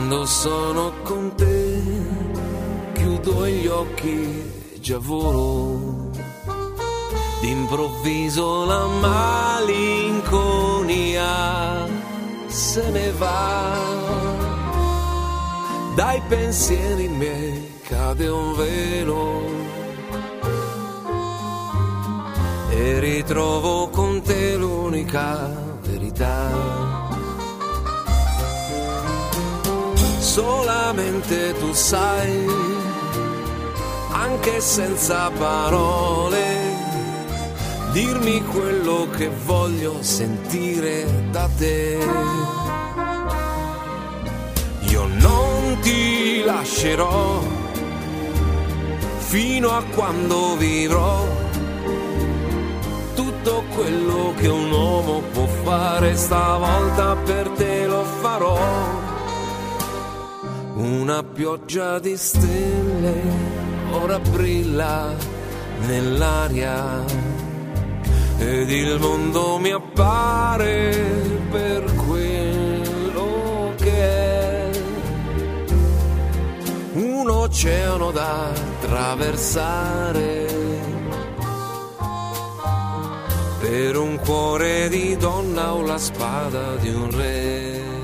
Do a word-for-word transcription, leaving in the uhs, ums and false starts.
Quando sono con te, chiudo gli occhi e già volo. D'improvviso la malinconia se ne va. Dai pensieri miei cade un velo e ritrovo con te l'unica verità. Solamente tu sai, anche senza parole, dirmi quello che voglio sentire da te. Io non ti lascerò fino a quando vivrò. Tutto quello che un uomo può fare stavolta per te lo farò. Una pioggia di stelle ora brilla nell'aria ed il mondo mi appare per quello che è. Un oceano da attraversare per un cuore di donna o la spada di un re.